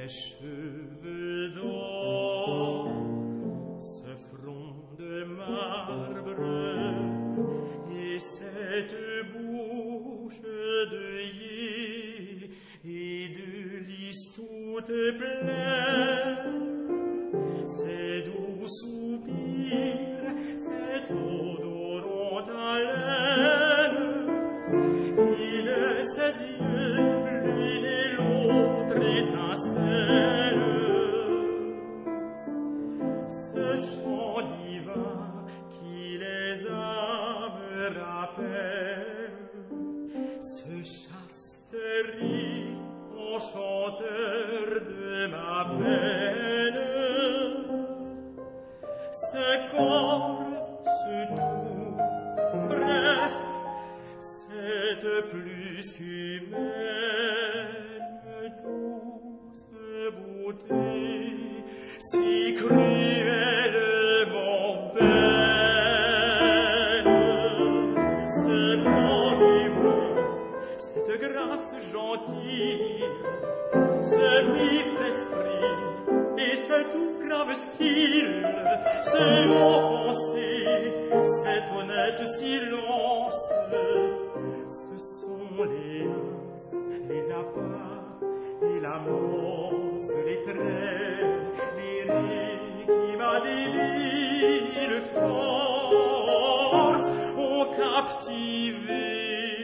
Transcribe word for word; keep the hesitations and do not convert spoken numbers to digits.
Ses cheveux d'or, ce front de marbre et cette bouche d'œillet et de lys toute pleine, ces doux soupirs, cette odorante haleine, il ses yeux, l'une et l'autre étincellent. Ce chant divin qui les âmes rappelle, ce chaste rire enchanteur de ma peine, ce corps, ce tout, bref, cette plus qu'humaine douce beauté, si cruellement belle, ce grand démon, cette grâce gentille, ce vif esprit et ce tout grave style, ce mot pensé, cet honnête silence, ce sont les noces, les appas et l'amance, les traits, les rires qui m'a délire force ont captivé.